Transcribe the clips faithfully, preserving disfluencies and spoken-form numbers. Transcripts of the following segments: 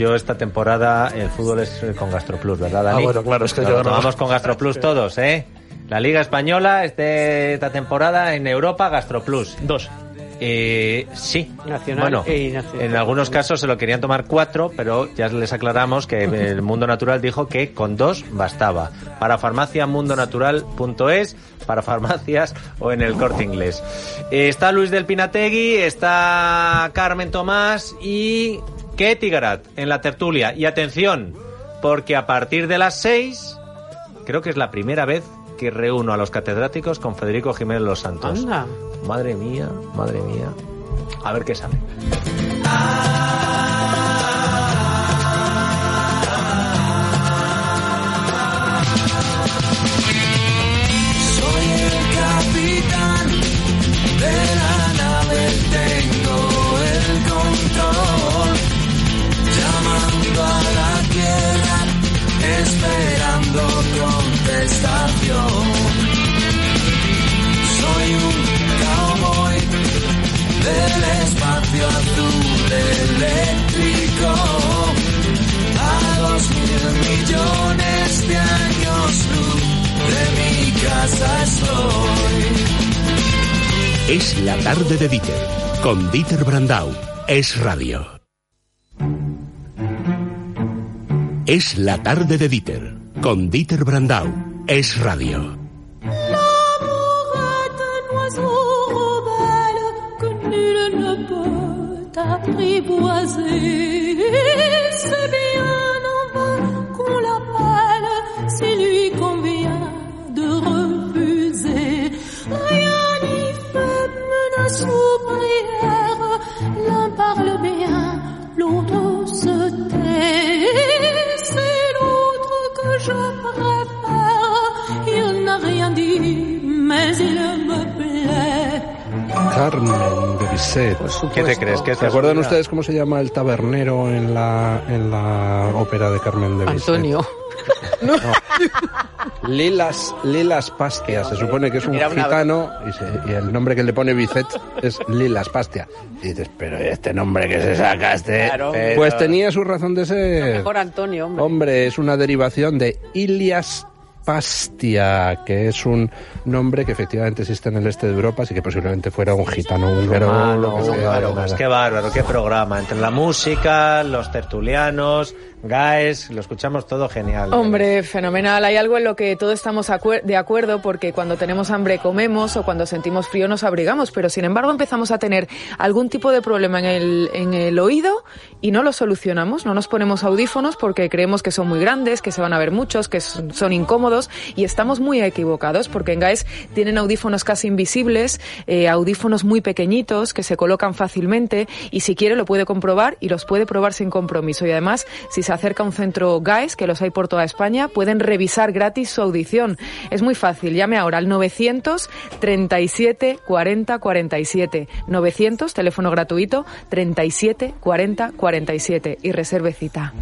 yo esta temporada el fútbol es con GastroPlus, ¿verdad, Dani? Ah, bueno, claro, es que Nos yo lo no. tomamos con GastroPlus todos, ¿eh? La Liga Española este, esta temporada en Europa, GastroPlus. Dos. Eh, sí. Nacional Bueno, e nacional. en algunos casos se lo querían tomar cuatro, pero ya les aclaramos que el Mundo Natural dijo que con dos bastaba. Para farmacia mundo natural punto es, para farmacias o en el Corte Inglés. Eh, está Luis del Pinategui, está Carmen Tomás y Ketty Garat en la tertulia. Y atención, porque a partir de las seis, creo que es la primera vez que reúno a los catedráticos con Federico Jiménez Los Santos. Anda. Madre mía, madre mía. A ver qué sale. Soy el capitán de la nave, tengo el control, llamando a la tierra, esperando contestación. Soy un cowboy del espacio azul eléctrico, a dos mil millones de años luz de mi casa estoy. Es la tarde de Dieter, con Dieter Brandau. Es radio. Es la tarde de Dieter, con Dieter Brandau. Es radio. Apprivoiser, c'est bien en vain qu'on l'appelle, s'il lui convient de refuser. Rien n'y fait, menace ou prière, l'un parle bien, l'autre se tait. C'est l'autre que je préfère, il n'a rien dit, mais il me plaît. Carmen de Bizet. ¿Qué te crees? ¿Qué ¿Se acuerdan ustedes cómo se llama el tabernero en la en la ópera de Carmen de Bizet? Antonio. No. Lilas, Lilas Pastia. Se supone que es un Era una- gitano y, se- y el nombre que le pone Bizet es Lilas Pastia. Y dices, pero este nombre que se saca este... Claro. Pues tenía su razón de ser. Mejor Antonio, hombre. Hombre, es una derivación de Ilias Pastia, que es un nombre que efectivamente existe en el este de Europa, así que posiblemente fuera un gitano húngaro. Ah, lo no, que sea, claro, nada. qué bárbaro, qué programa. Entre la música, los tertulianos, Gaes, lo escuchamos todo genial. Hombre, fenomenal. Hay algo en lo que todos estamos acuer- de acuerdo, porque cuando tenemos hambre comemos o cuando sentimos frío nos abrigamos, pero sin embargo empezamos a tener algún tipo de problema en el, en el oído y no lo solucionamos, no nos ponemos audífonos porque creemos que son muy grandes, que se van a ver muchos, que son son incómodos y estamos muy equivocados porque en Gaes tienen audífonos casi invisibles, eh, audífonos muy pequeñitos que se colocan fácilmente y si quiere lo puede comprobar y los puede probar sin compromiso y además si se acerca a un centro Gaes, que los hay por toda España, pueden revisar gratis su audición. Es muy fácil, llame ahora al novecientos treinta y siete cuarenta cuarenta y siete. novecientos, teléfono gratuito, treinta y siete cuarenta cuarenta y siete y reserve cita.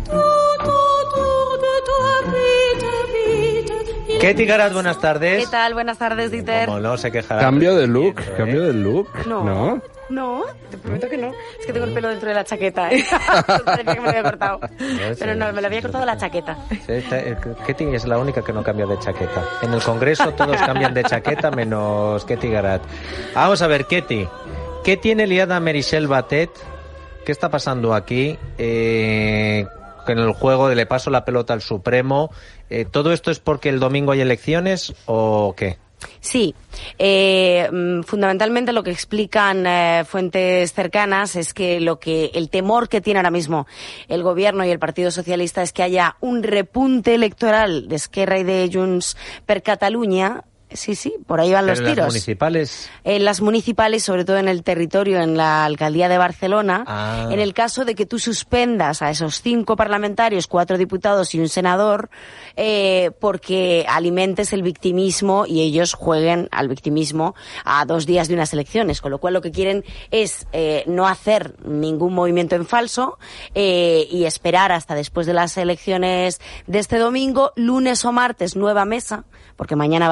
Ketty Garat, buenas tardes. ¿Qué tal? Buenas tardes, Dieter. Como no se quejará. Cambio de look, ¿eh? cambio de look. No. ¿No? No, te prometo que no. Es que tengo el pelo dentro de la chaqueta, ¿eh? Parecía que me lo había cortado. Pero no, me lo había cortado la chaqueta. Sí, está- eh, Ketty es la única que no cambia de chaqueta. En el Congreso todos cambian de chaqueta menos Ketty Garat. Vamos a ver, Ketty. ¿Qué tiene liada Meritxell Batet? ¿Qué está pasando aquí? Eh, en el juego de le paso la pelota al Supremo. Eh, ¿Todo esto es porque el domingo hay elecciones o qué? Sí, eh, mm, fundamentalmente lo que explican eh, fuentes cercanas es que lo que el temor que tiene ahora mismo el gobierno y el Partido Socialista es que haya un repunte electoral de Esquerra y de Junts per Catalunya. Sí, sí, por ahí van los Pero en tiros. las municipales. En las municipales, sobre todo en el territorio, en la alcaldía de Barcelona, Ah. en el caso de que tú suspendas a esos cinco parlamentarios, cuatro diputados y un senador, eh, porque alimentes el victimismo y ellos jueguen al victimismo a dos días de unas elecciones, con lo cual lo que quieren es eh, no hacer ningún movimiento en falso eh, y esperar hasta después de las elecciones de este domingo, lunes o martes, nueva mesa, porque mañana va a haber una mesa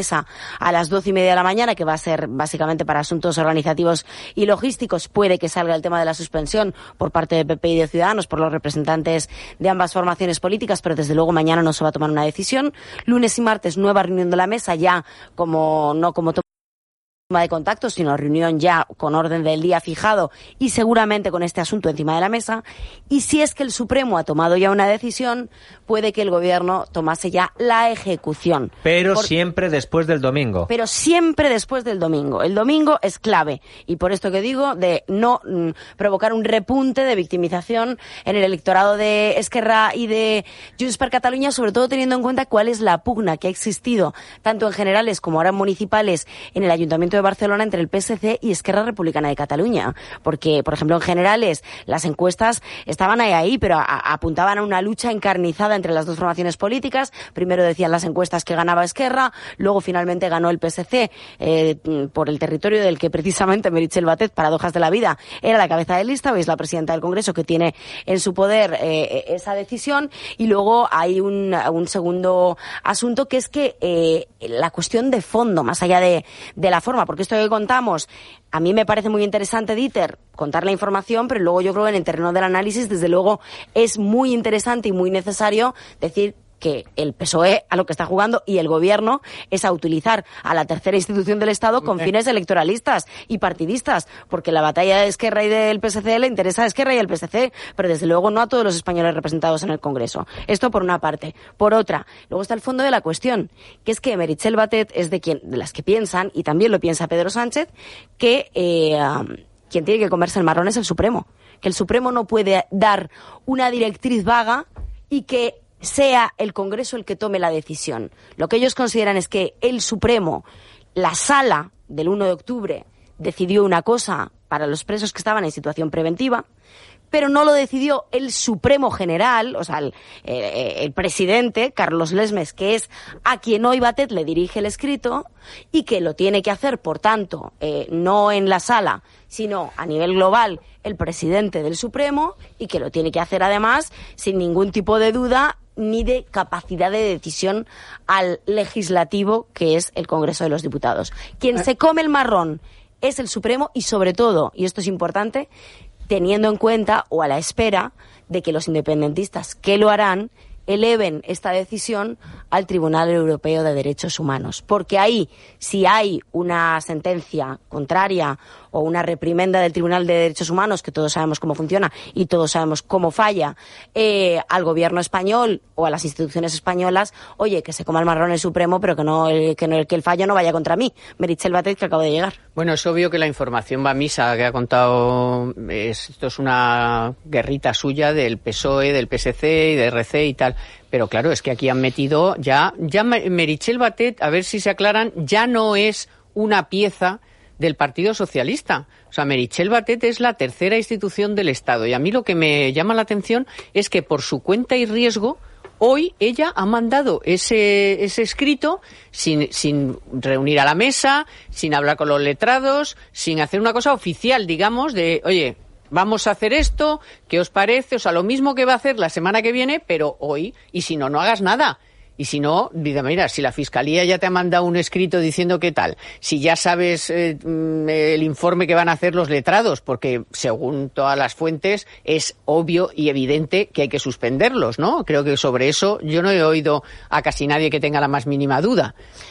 mesa a las doce y media de la mañana, que va a ser básicamente para asuntos organizativos y logísticos. Puede que salga el tema de la suspensión por parte de P P y de Ciudadanos, por los representantes de ambas formaciones políticas, pero desde luego mañana no se va a tomar una decisión. Lunes y martes, nueva reunión de la mesa, ya como no como toma de contacto, sino reunión ya con orden del día fijado y seguramente con este asunto encima de la mesa. Y si es que el Supremo ha tomado ya una decisión, puede que el Gobierno tomase ya la ejecución. Pero Por... siempre después del domingo. Pero siempre después del domingo. El domingo es clave. Y por esto que digo, de no mm, provocar un repunte de victimización en el electorado de Esquerra y de Junts per Catalunya, sobre todo teniendo en cuenta cuál es la pugna que ha existido, tanto en generales como ahora en municipales, en el Ayuntamiento de Barcelona entre el P S C y Esquerra Republicana de Cataluña. Porque, por ejemplo, en generales, las encuestas estaban ahí, ahí pero a, a, apuntaban a una lucha encarnizada entre las dos formaciones políticas. Primero decían las encuestas que ganaba Esquerra, luego finalmente ganó el P S C eh, por el territorio del que precisamente Meritxell Batet, paradojas de la vida, era la cabeza de lista. Hoy es la presidenta del Congreso que tiene en su poder eh, esa decisión. Y luego hay un, un segundo asunto, que es que eh, la cuestión de fondo, más allá de, de la forma, porque esto que contamos, a mí me parece muy interesante, Dieter, contar la información, pero luego yo creo que en el terreno del análisis, desde luego, es muy interesante y muy necesario decir que el P S O E a lo que está jugando y el Gobierno es a utilizar a la tercera institución del Estado con fines electoralistas y partidistas, porque la batalla de Esquerra y del P S C le interesa a Esquerra y al P S C, pero desde luego no a todos los españoles representados en el Congreso. Esto por una parte. Por otra, luego está el fondo de la cuestión, que es que Meritxell Batet es de quien, de las que piensan, y también lo piensa Pedro Sánchez, que eh, quien tiene que comerse el marrón es el Supremo, que el Supremo no puede dar una directriz vaga y que sea el Congreso el que tome la decisión. Lo que ellos consideran es que el Supremo, la sala del uno de octubre, decidió una cosa para los presos que estaban en situación preventiva, pero no lo decidió el Supremo General, o sea, el, eh, el presidente, Carlos Lesmes, que es a quien hoy Batet le dirige el escrito, y que lo tiene que hacer, por tanto, eh, no en la sala, sino a nivel global, el presidente del Supremo, y que lo tiene que hacer además sin ningún tipo de duda ni de capacidad de decisión al legislativo, que es el Congreso de los Diputados. Quien se come el marrón es el Supremo y, sobre todo, y esto es importante, teniendo en cuenta o a la espera de que los independentistas, que lo harán, eleven esta decisión al Tribunal Europeo de Derechos Humanos. Porque ahí, si hay una sentencia contraria o una reprimenda del Tribunal de Derechos Humanos, que todos sabemos cómo funciona y todos sabemos cómo falla, eh, al gobierno español o a las instituciones españolas, oye, que se coma el marrón el Supremo, pero que no el, que, no, que el fallo no vaya contra mí. Meritxell Batet, que acabo de llegar. Bueno, es obvio que la información va a misa, que ha contado, es, esto es una guerrita suya del P S O E, del P S C y de R C y tal. Pero claro, es que aquí han metido ya, ya Meritxell Batet, a ver si se aclaran, ya no es una pieza del Partido Socialista. O sea, Meritxell Batet es la tercera institución del Estado. Y a mí lo que me llama la atención es que por su cuenta y riesgo, hoy ella ha mandado ese, ese escrito sin, sin reunir a la mesa, sin hablar con los letrados, sin hacer una cosa oficial, digamos, de, oye, vamos a hacer esto, ¿qué os parece? O sea, lo mismo que va a hacer la semana que viene, pero hoy, y si no, no hagas nada. Y si no, mira, si la Fiscalía ya te ha mandado un escrito diciendo qué tal, si ya sabes eh, el informe que van a hacer los letrados, porque según todas las fuentes es obvio y evidente que hay que suspenderlos, ¿no? Creo que sobre eso yo no he oído a casi nadie que tenga la más mínima duda.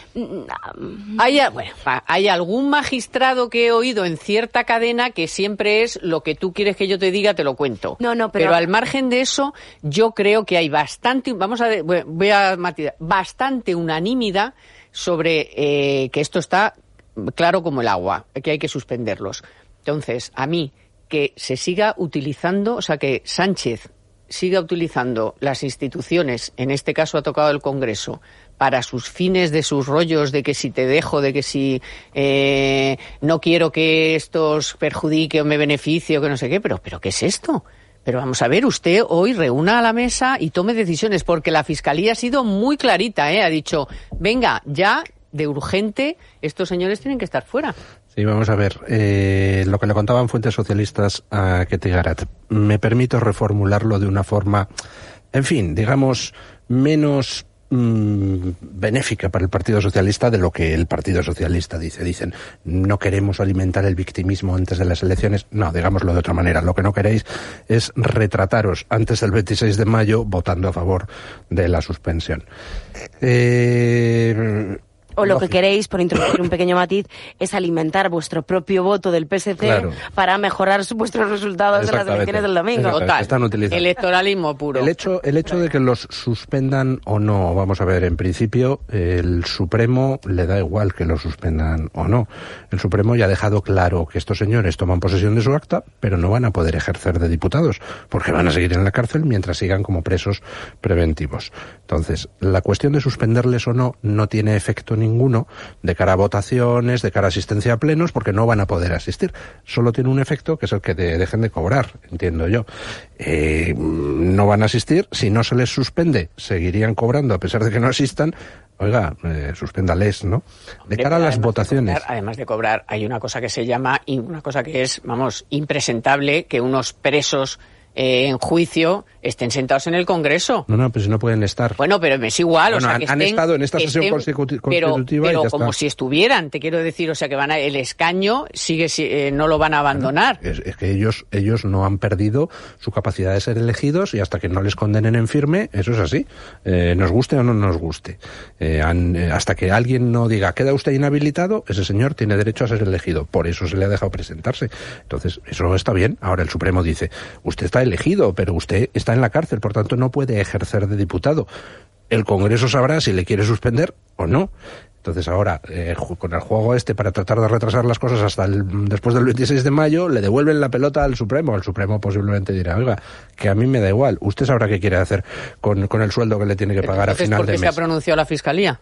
Hay, bueno, hay algún magistrado que he oído en cierta cadena que siempre es lo que tú quieres que yo te diga, te lo cuento. No, no, pero... pero al margen de eso, yo creo que hay bastante, vamos a ver, voy a matizar, bastante unanimidad sobre eh, que esto está claro como el agua, que hay que suspenderlos. Entonces, a mí, que se siga utilizando, o sea, que Sánchez siga utilizando las instituciones, en este caso ha tocado el Congreso, para sus fines de sus rollos de que si te dejo, de que si eh, no quiero que esto os perjudique o me beneficie o que no sé qué, pero, pero ¿qué es esto? Pero vamos a ver, usted hoy reúna a la mesa y tome decisiones, porque la Fiscalía ha sido muy clarita, ¿eh? Ha dicho, venga, ya de urgente, estos señores tienen que estar fuera. Sí, vamos a ver, eh, lo que le contaban fuentes socialistas a Ketty Garat. Me permito reformularlo de una forma, en fin, digamos, menos mmm, benéfica para el Partido Socialista de lo que el Partido Socialista dice. Dicen, no queremos alimentar el victimismo antes de las elecciones. No, digámoslo de otra manera. Lo que no queréis es retrataros antes del veintiséis de mayo votando a favor de la suspensión. Eh... O lo que queréis, por introducir un pequeño matiz, es alimentar vuestro propio voto del P S C claro. para mejorar vuestros resultados en las elecciones del domingo. Total, están utilizando. Electoralismo puro. El hecho, el hecho de que los suspendan o no, vamos a ver, en principio el Supremo le da igual que los suspendan o no. El Supremo ya ha dejado claro que estos señores toman posesión de su acta, pero no van a poder ejercer de diputados, porque van a seguir en la cárcel mientras sigan como presos preventivos. Entonces, la cuestión de suspenderles o no no tiene efecto ni ninguno de cara a votaciones, de cara a asistencia a plenos, porque no van a poder asistir. Solo tiene un efecto que es el que de, dejen de cobrar, entiendo yo. Eh, no van a asistir, si no se les suspende, seguirían cobrando a pesar de que no asistan. Oiga, eh, suspéndales, ¿no? De cara a las votaciones. De cobrar, además de cobrar, hay una cosa que se llama, una cosa que es, vamos, impresentable, que unos presos Eh, en juicio estén sentados en el Congreso. No, no, pero si no pueden estar. Bueno, pero es igual, bueno, o sea, han, que han estén, estado en esta sesión estén, consecutiva pero, pero y ya como está. si estuvieran, te quiero decir, o sea, que van a, el escaño sigue, eh, no lo van a abandonar. Bueno, es, es que ellos, ellos no han perdido su capacidad de ser elegidos y hasta que no les condenen en firme, eso es así. Eh, nos guste o no nos guste. Eh, han, eh, hasta que alguien no diga, queda usted inhabilitado, ese señor tiene derecho a ser elegido. Por eso se le ha dejado presentarse. Entonces, eso está bien. Ahora el Supremo dice, usted está elegido, pero usted Usted está en la cárcel, por tanto no puede ejercer de diputado. El Congreso sabrá si le quiere suspender o no. Entonces ahora, eh, con el juego este para tratar de retrasar las cosas hasta el, después del veintiséis de mayo, le devuelven la pelota al Supremo. El Supremo posiblemente dirá, oiga, que a mí me da igual. Usted sabrá qué quiere hacer con, con el sueldo que le tiene que pagar a final de mes. ¿Por qué se ha pronunciado la Fiscalía?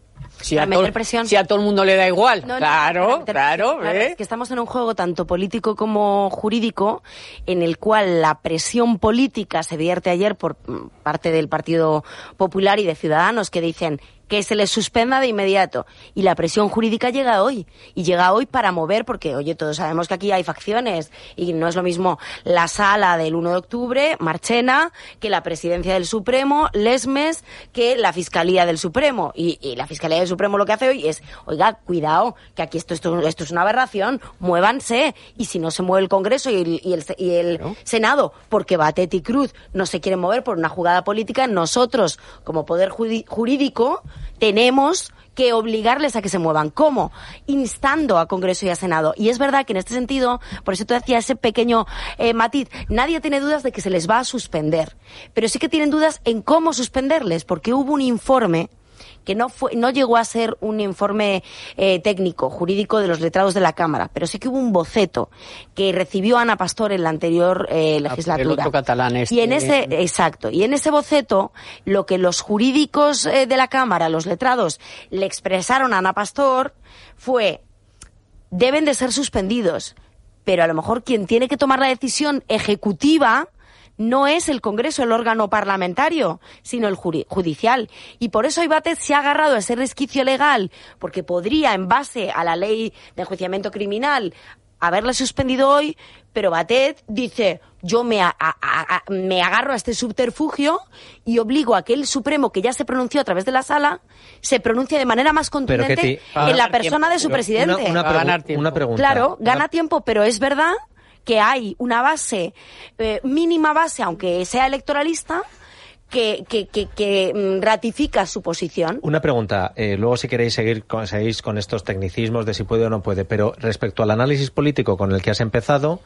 Si a, meter todo, presión. si a todo el mundo le da igual. No, no, claro, meter, claro. claro ¿eh? Es que estamos en un juego tanto político como jurídico en el cual la presión política se vierte ayer por parte del Partido Popular y de Ciudadanos que dicen que se les suspenda de inmediato. Y la presión jurídica llega hoy. Y llega hoy para mover, porque, oye, todos sabemos que aquí hay facciones y no es lo mismo la sala del uno de octubre, Marchena, que la presidencia del Supremo, Lesmes, que la Fiscalía del Supremo. Y, y la Fiscalía del Supremo lo que hace hoy es, oiga, cuidado, que aquí esto, esto, esto es una aberración, muévanse. Y si no se mueve el Congreso y el, y el, y el ¿no? Senado, porque Batet y Cruz no se quieren mover por una jugada política, nosotros, como poder jurídico, tenemos que obligarles a que se muevan. ¿Cómo? Instando a Congreso y a Senado. Y es verdad que en este sentido, por eso te hacía ese pequeño eh, matiz, nadie tiene dudas de que se les va a suspender. Pero sí que tienen dudas en cómo suspenderles, porque hubo un informe que no fue, no llegó a ser un informe eh, técnico, jurídico de los letrados de la Cámara, pero sí que hubo un boceto que recibió Ana Pastor en la anterior eh, legislatura. El otro catalán este. Y en ese, exacto, y en ese boceto, lo que los jurídicos eh, de la Cámara, los letrados, le expresaron a Ana Pastor fue, deben de ser suspendidos, pero a lo mejor quien tiene que tomar la decisión ejecutiva no es el Congreso, el órgano parlamentario, sino el judicial. Y por eso Batet se ha agarrado a ese resquicio legal, porque podría, en base a la ley de enjuiciamiento criminal, haberle suspendido hoy, pero Batet dice, yo me, a, a, a, me agarro a este subterfugio y obligo a que el Supremo, que ya se pronunció a través de la sala, se pronuncie de manera más contundente en la persona de su presidente. Una, una, pregu una pregunta. Claro, gana una... tiempo, pero es verdad que hay una base, eh, mínima base, aunque sea electoralista, que, que, que, que ratifica su posición. Una pregunta, eh, luego si queréis seguir con, seguís con estos tecnicismos de si puede o no puede, pero respecto al análisis político con el que has empezado,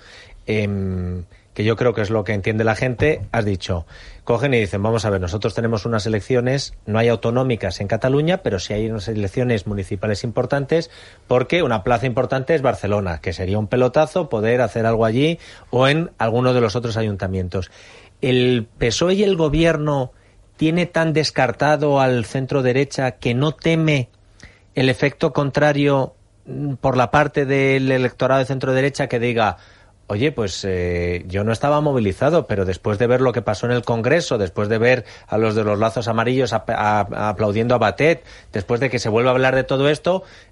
eh, que yo creo que es lo que entiende la gente, has dicho, cogen y dicen, vamos a ver, nosotros tenemos unas elecciones, no hay autonómicas en Cataluña, pero sí hay unas elecciones municipales importantes, porque una plaza importante es Barcelona, que sería un pelotazo poder hacer algo allí o en alguno de los otros ayuntamientos. ¿El P S O E y el gobierno tiene tan descartado al centro derecha que no teme el efecto contrario por la parte del electorado de centro derecha que diga, oye, pues eh, yo no estaba movilizado, pero después de ver lo que pasó en el Congreso, después de ver a los de los lazos amarillos a, a, a, aplaudiendo a Batet, después de que se vuelva a hablar de todo esto,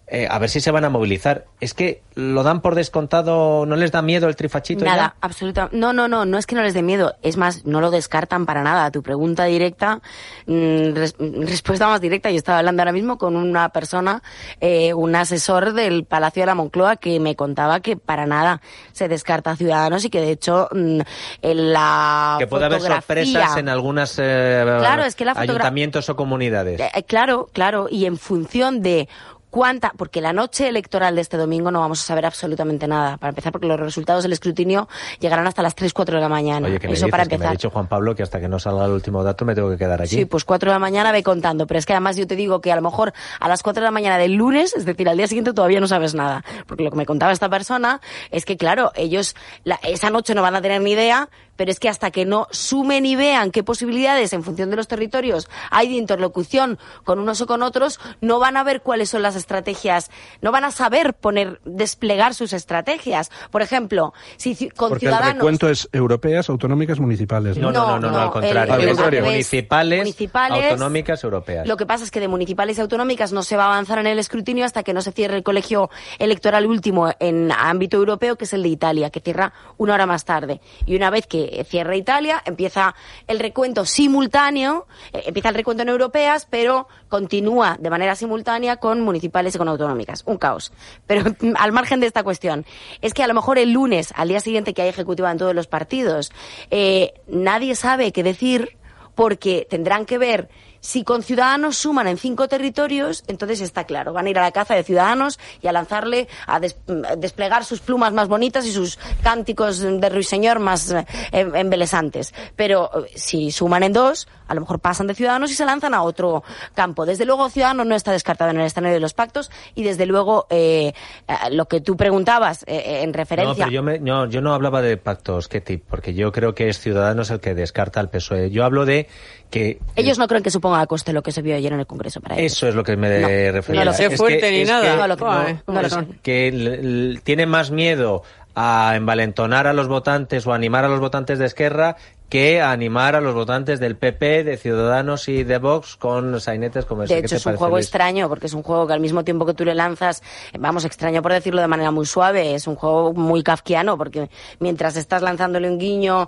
eh, a ver si se van a movilizar. Es que lo dan por descontado, ¿no les da miedo el trifachito? Nada, ya? absolutamente. No, no, no, no es que no les dé miedo. Es más, no lo descartan para nada. A tu pregunta directa, mmm, res, respuesta más directa. Yo estaba hablando ahora mismo con una persona, eh, un asesor del Palacio de la Moncloa, que me contaba que para nada se descarta a Ciudadanos y que de hecho mmm, en la que puede haber sorpresas en algunas eh, claro, es que la fotogra- ayuntamientos o comunidades. Eh, claro, claro, y en función de cuánta, porque la noche electoral de este domingo no vamos a saber absolutamente nada. Para empezar, porque los resultados del escrutinio llegarán hasta las tres, cuatro de la mañana. Oye, que me Eso dices, para que empezar. me ha dicho Juan Pablo que hasta que no salga el último dato me tengo que quedar aquí. Sí, pues cuatro de la mañana ve contando. Pero es que además yo te digo que a lo mejor a las cuatro de la mañana del lunes, es decir, al día siguiente todavía no sabes nada. Porque lo que me contaba esta persona es que, claro, ellos la, esa noche no van a tener ni idea, pero es que hasta que no sumen y vean qué posibilidades en función de los territorios hay de interlocución con unos o con otros, no van a ver cuáles son las estrategias, no van a saber poner, desplegar sus estrategias. Por ejemplo, si con Porque Ciudadanos... el recuento es europeas, autonómicas, municipales. No, no, no, no, no, no al contrario. El, el, es municipales, municipales, autonómicas, europeas. Lo que pasa es que de municipales y autonómicas no se va a avanzar en el escrutinio hasta que no se cierre el colegio electoral último en ámbito europeo, que es el de Italia, que cierra una hora más tarde. Y una vez que cierra Italia, empieza el recuento simultáneo, eh, empieza el recuento en europeas, pero continúa de manera simultánea con municipales y con autonómicas. Un caos. Pero al margen de esta cuestión, es que a lo mejor el lunes, al día siguiente que hay ejecutiva en todos los partidos, eh, nadie sabe qué decir, porque tendrán que ver si con Ciudadanos suman en cinco territorios, entonces está claro, van a ir a la caza de Ciudadanos y a lanzarle, a des, desplegar sus plumas más bonitas y sus cánticos de ruiseñor más eh, embelesantes. Pero si suman en dos, a lo mejor pasan de Ciudadanos y se lanzan a otro campo. Desde luego Ciudadanos no está descartado en el escenario de los pactos y desde luego eh, lo que tú preguntabas eh, en referencia... No, pero yo, me, no, yo no hablaba de pactos, Ketty, porque yo creo que es Ciudadanos el que descarta al P S O E. Yo hablo de que... Ellos no creen que suponga a coste lo que se vio ayer en el Congreso para ellos. Eso es lo que me no, refería. No lo sé fuerte que, ni es nada. Que, no lo creo. no, No lo es sé. que l- l- tiene más miedo a envalentonar a los votantes o animar a los votantes de Esquerra que a animar a los votantes del P P, de Ciudadanos y de Vox con sainetes como ese. De hecho, es un juego Luis? extraño, porque es un juego que al mismo tiempo que tú le lanzas, vamos, extraño por decirlo de manera muy suave, es un juego muy kafkiano, porque mientras estás lanzándole un guiño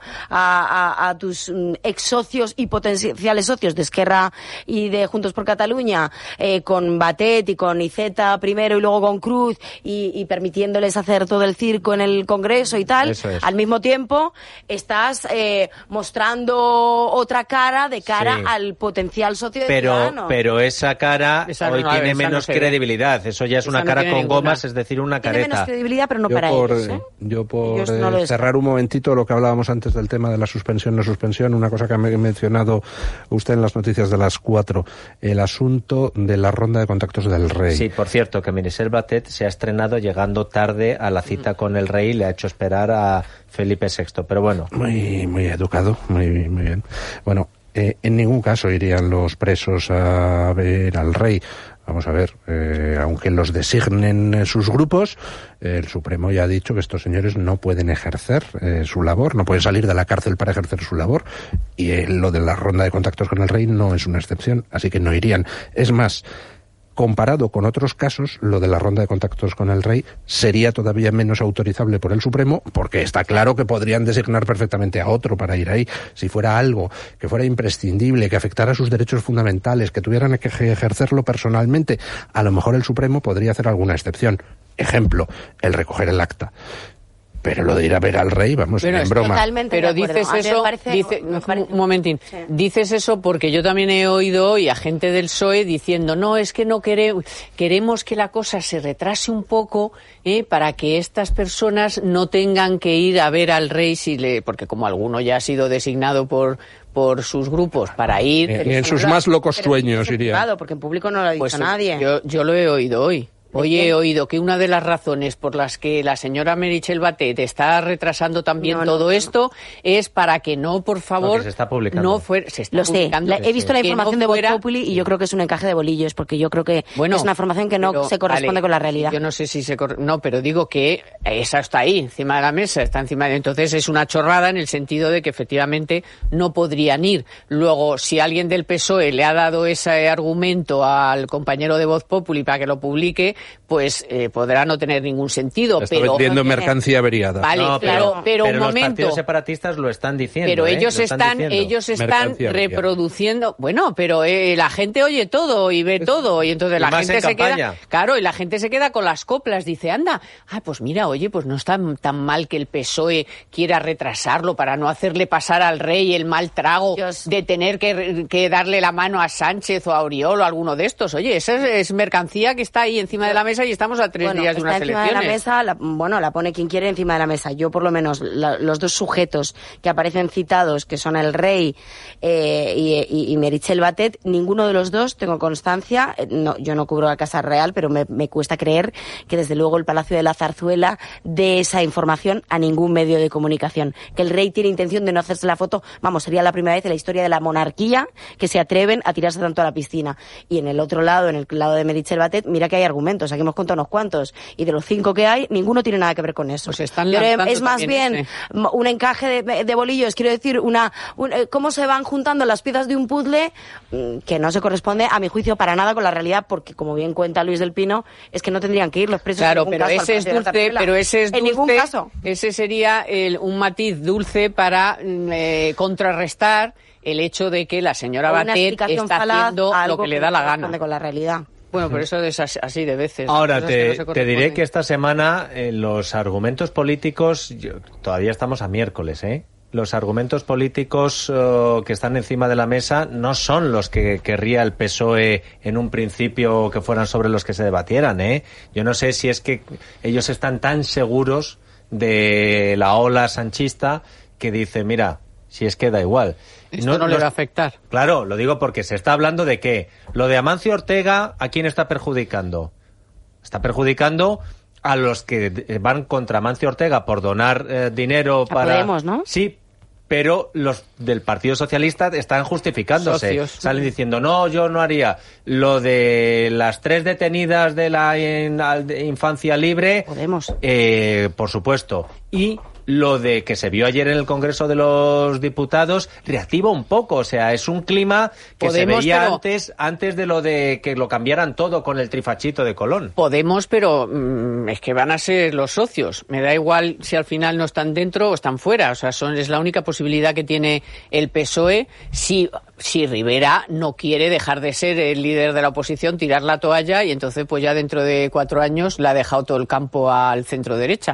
a, a, a tus ex socios y potenciales socios de Esquerra y de Juntos por Cataluña, eh, con Batet y con Iceta primero y luego con Cruz, y, y permitiéndoles hacer todo el circo en el Congreso y tal, Eso es. al mismo tiempo estás eh, mostrando otra cara de cara Sí. al potencial socio de Pero, Ciudadanos. pero esa cara Esa no hoy la- tiene esa no menos se ve. credibilidad. Eso ya es Esa una no cara tiene con ninguna. gomas, es decir, una Tiene menos careta. credibilidad, pero no yo para por, ellos, ¿eh? yo por Ellos no lo eh, es. cerrar un momentito lo que hablábamos antes del tema de la suspensión no suspensión, una cosa que ha mencionado usted en las noticias de las cuatro, el asunto de la ronda de contactos del rey. Sí, por cierto, que Michel Batet se ha estrenado llegando tarde a la cita con el rey y le ha hecho esperar a Felipe sexto, pero bueno. Muy, muy educado, muy, muy bien. Bueno, eh, en ningún caso irían los presos a ver al rey. Vamos a ver, eh, aunque los designen eh, sus grupos, eh, el Supremo ya ha dicho que estos señores no pueden ejercer eh, su labor, no pueden salir de la cárcel para ejercer su labor, y eh, lo de la ronda de contactos con el rey no es una excepción, así que no irían. Es más, comparado con otros casos, lo de la ronda de contactos con el rey sería todavía menos autorizable por el Supremo, porque está claro que podrían designar perfectamente a otro para ir ahí. Si fuera algo que fuera imprescindible, que afectara a sus derechos fundamentales, que tuvieran que ejercerlo personalmente, a lo mejor el Supremo podría hacer alguna excepción. Ejemplo, el recoger el acta. Pero lo de ir a ver al rey, vamos, Bueno, en es broma. Totalmente Pero de acuerdo. dices A mí me eso, parece- dice, me parece- un momentín, Sí. dices eso porque yo también he oído hoy a gente del P S O E diciendo, no, es que no queremos, queremos que la cosa se retrase un poco, eh, para que estas personas no tengan que ir a ver al rey si le, porque como alguno ya ha sido designado por por sus grupos para ir. Eh, y en sus más locos sueños iría. Claro, porque en público no lo ha dicho Pues nadie. yo, yo lo he oído hoy. Hoy he oído que una de las razones por las que la señora Meritxell Batet está retrasando también No, no, todo no. esto es para que no, por favor, Porque se está publicando. no fuera, se está Lo sé, publicando. La- he visto la Que no información de Voz fuera- Populi y yo creo que es un encaje de bolillos, porque yo creo que Bueno, es una información que no pero, se corresponde vale, con la realidad. Yo no sé si se cor- no, pero digo que esa está ahí, encima de la mesa, está encima de... Entonces es una chorrada en el sentido de que efectivamente no podrían ir. Luego, si alguien del P S O E le ha dado ese argumento al compañero de Voz Populi para que lo publique, pues eh, podrá no tener ningún sentido. Está pero vendiendo mercancía averiada. Vale, No, claro, pero, pero un los momento. partidos separatistas lo están diciendo. Pero ¿eh? ellos Lo están, diciendo. ellos están Mercancía reproduciendo. Bueno, pero eh, la gente oye todo y ve todo y entonces Y la más gente en se campaña. queda, claro, y la gente se queda con las coplas. Dice, anda, ah, pues mira, oye, pues no está tan mal que el P S O E quiera retrasarlo para no hacerle pasar al rey el mal trago Dios. de tener que, que darle la mano a Sánchez o a Oriol o a alguno de estos. Oye, esa es, es mercancía que está ahí encima de la mesa y estamos a tres Bueno, días de está unas encima elecciones. de la mesa, la- bueno, la pone quien quiere encima de la mesa. Yo, por lo menos, la- los dos sujetos que aparecen citados, que son el rey eh, y, y, y Meritxell Batet, ninguno de los dos, tengo constancia, eh, no, yo no cubro la Casa Real, pero me, me cuesta creer que desde luego el Palacio de la Zarzuela dé esa información a ningún medio de comunicación. Que el rey tiene intención de no hacerse la foto, vamos, sería la primera vez en la historia de la monarquía que se atreven a tirarse tanto a la piscina. Y en el otro lado, en el lado de Meritxell Batet, mira que hay argumentos, aquí hemos contado unos cuantos, y de los cinco que hay, ninguno tiene nada que ver con eso. Pues están Pero lanzando es más también bien ese. m- un encaje de, de bolillos, quiero decir, una un- eh, cómo se van juntando las piezas de un puzzle mm, que no se corresponde, a mi juicio, para nada con la realidad, porque como bien cuenta Luis del Pino, es que no tendrían que ir los presos Claro, en ningún pero caso al ese es Palacio de la dulce, Zarzuela. pero ese es En ningún dulce, caso. ese sería el, un matiz dulce para mm, eh, contrarrestar el hecho de que la señora O una Batet explicación está falaz haciendo a algo lo que le no da la corresponde gana. con la realidad. Bueno, pero eso es as- así de veces. Ahora, Cosas que te, no se te diré corresponden. que esta semana eh, los argumentos políticos, yo- todavía estamos a miércoles, ¿eh? Los argumentos políticos eh, que están encima de la mesa no son los que querría el P S O E en un principio que fueran sobre los que se debatieran, ¿eh? Yo no sé si es que ellos están tan seguros de la ola sanchista que dice, mira, si es que da igual. Esto no le va a afectar. Claro, lo digo porque se está hablando de que lo de Amancio Ortega, ¿a quién está perjudicando? Está perjudicando a los que eh, van contra Amancio Ortega por donar eh, dinero A para... Podemos, ¿no? Sí, pero los del Partido Socialista están justificándose. Socios. Salen diciendo, no, yo no haría. Lo de las tres detenidas de la in- al- de infancia libre... Podemos. Eh, por supuesto. Y lo de que se vio ayer en el Congreso de los Diputados reactiva un poco, o sea, es un clima que Podemos, se veía pero- antes antes de lo de que lo cambiaran todo con el trifachito de Colón. Podemos, pero mm, es que van a ser los socios. Me da igual si al final no están dentro o están fuera. O sea, son, es la única posibilidad que tiene el P S O E si, si Rivera no quiere dejar de ser el líder de la oposición, tirar la toalla y entonces pues ya dentro de cuatro años le ha dejado todo el campo al centro derecha.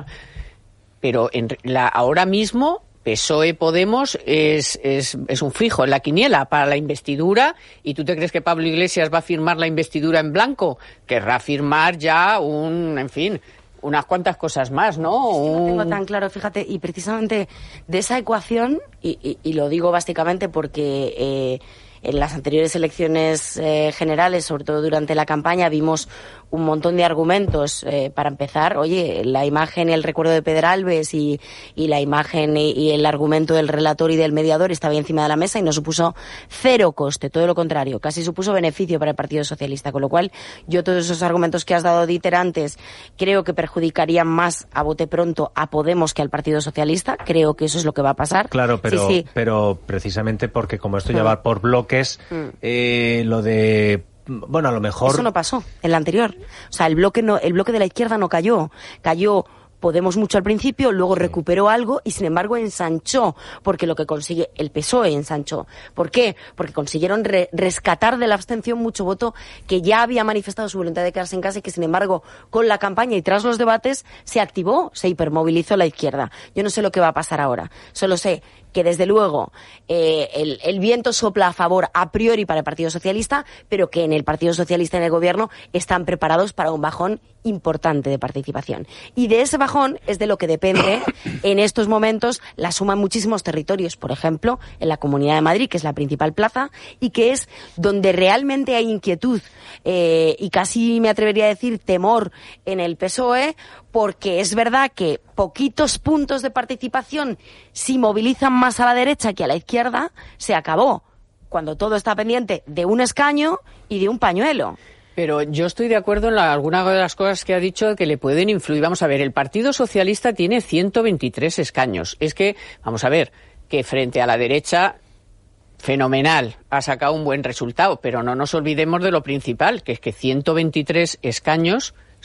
Pero en, la, ahora mismo P S O E Podemos es, es, es un fijo en la quiniela para la investidura. ¿Y tú te crees que Pablo Iglesias va a firmar la investidura en blanco? Querrá firmar ya un, en fin, unas cuantas cosas más, ¿no? No Un- tengo tan claro, fíjate, y precisamente de esa ecuación, y, y- y lo digo básicamente porque eh, en las anteriores elecciones eh, generales, sobre todo durante la campaña, vimos un montón de argumentos eh, para empezar. Oye, la imagen y el recuerdo de Pedralbes y, y la imagen y, y el argumento del relator y del mediador estaba ahí encima de la mesa y no supuso cero coste, todo lo contrario, casi supuso beneficio para el Partido Socialista, con lo cual yo todos esos argumentos que has dado, Dieter, antes, creo que perjudicarían más a bote pronto a Podemos que al Partido Socialista. Creo que eso es lo que va a pasar. Claro, pero, Sí, sí. pero precisamente porque como esto ya Mm. va por bloques, Mm. eh, lo de... Bueno, a lo mejor... Eso no pasó en la anterior. O sea, el bloque no, el bloque de la izquierda no cayó. Cayó Podemos mucho al principio, luego recuperó algo y sin embargo ensanchó, porque lo que consigue el P S O E ensanchó. ¿Por qué? Porque consiguieron re- rescatar de la abstención mucho voto que ya había manifestado su voluntad de quedarse en casa y que sin embargo con la campaña y tras los debates se activó, se hipermovilizó la izquierda. Yo no sé lo que va a pasar ahora, solo sé que desde luego eh, el, el viento sopla a favor a priori para el Partido Socialista, pero que en el Partido Socialista y en el Gobierno están preparados para un bajón importante de participación. Y de ese bajón es de lo que depende en estos momentos la suma en muchísimos territorios, por ejemplo, en la Comunidad de Madrid, que es la principal plaza, y que es donde realmente hay inquietud eh, y casi me atrevería a decir temor en el P S O E, porque es verdad que poquitos puntos de participación, si movilizan más a la derecha que a la izquierda, se acabó. Cuando todo está pendiente de un escaño y de un pañuelo. Pero yo estoy de acuerdo en la, algunas de las cosas que ha dicho que le pueden influir. Vamos a ver, el Partido Socialista tiene ciento veintitrés escaños. Es que, vamos a ver, que frente a la derecha, fenomenal, ha sacado un buen resultado, pero no nos olvidemos de lo principal, que es que ciento veintitrés escaños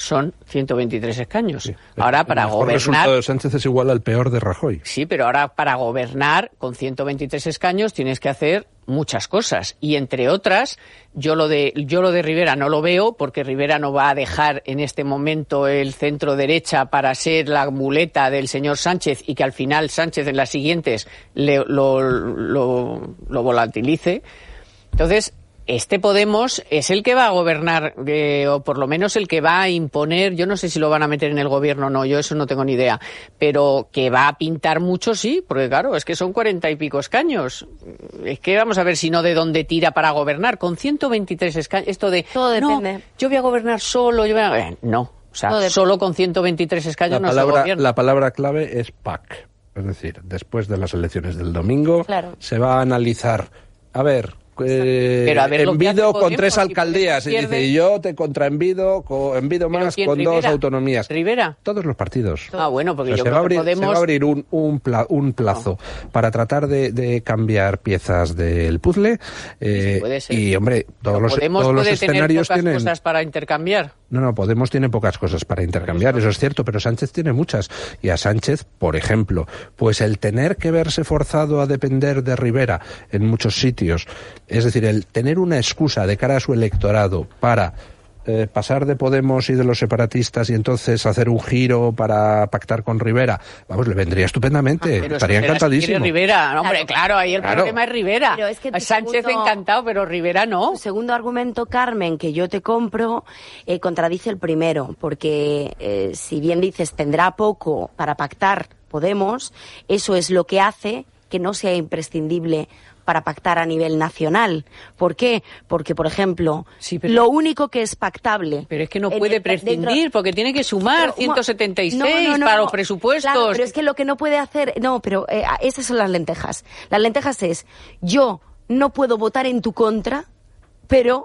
son ciento veintitrés escaños. Sí. Ahora, para el mejor gobernar... resultado de Sánchez es igual al peor de Rajoy. Sí, pero ahora para gobernar con ciento veintitrés escaños tienes que hacer muchas cosas. Y entre otras, yo lo de yo lo de Rivera no lo veo, porque Rivera no va a dejar en este momento el centro derecha para ser la muleta del señor Sánchez y que al final Sánchez en las siguientes le, lo, lo, lo volatilice. Entonces, este Podemos es el que va a gobernar, eh, o por lo menos el que va a imponer, yo no sé si lo van a meter en el gobierno o no, yo eso no tengo ni idea, pero que va a pintar mucho, sí, porque claro, es que son cuarenta y pico escaños. Es que vamos a ver si no de dónde tira para gobernar, con ciento veintitrés escaños, esto de, todo depende. No, yo voy a gobernar solo, yo voy a... Eh, no, o sea, solo con ciento veintitrés escaños la no palabra, se gobierna. La palabra clave es P A C, es decir, después de las elecciones del domingo, claro. se va a analizar, a ver... Eh, pero a ver, envido con tres si alcaldías y dice, y yo te contraenvido, co, envido más con Rivera? dos autonomías. ¿Rivera? Todos los partidos. Ah, bueno, porque o sea, yo se, creo va abrir, que Podemos... se va a abrir un, un, pla, un plazo no. para tratar de, de cambiar piezas del puzzle. Eh, sí, puede ser. Y, hombre, todos pero los, Podemos todos los puede escenarios tener pocas tienen... cosas para intercambiar. No, no, Podemos tiene pocas cosas para intercambiar, eso es cierto, pero Sánchez tiene muchas. Y a Sánchez, por ejemplo, pues el tener que verse forzado a depender de Rivera en muchos sitios, es decir, el tener una excusa de cara a su electorado para eh, pasar de Podemos y de los separatistas y entonces hacer un giro para pactar con Rivera, vamos, le vendría estupendamente, ah, estaría encantadísimo. Si Rivera, no, hombre, claro, claro, ahí el claro. problema es Rivera. Pero es que Sánchez segundo, encantado, pero Rivera no. Tu segundo argumento, Carmen, que yo te compro, eh, contradice el primero, porque eh, si bien dices tendrá poco para pactar Podemos, eso es lo que hace que no sea imprescindible para pactar a nivel nacional. ¿Por qué? Porque, por ejemplo, sí, pero, lo único que es pactable... Pero es que no puede el, prescindir, dentro, porque tiene que sumar pero, ciento setenta y seis no, no, no, para los presupuestos. Claro, pero es que lo que no puede hacer... No, pero eh, esas son las lentejas. Las lentejas es, yo no puedo votar en tu contra, pero...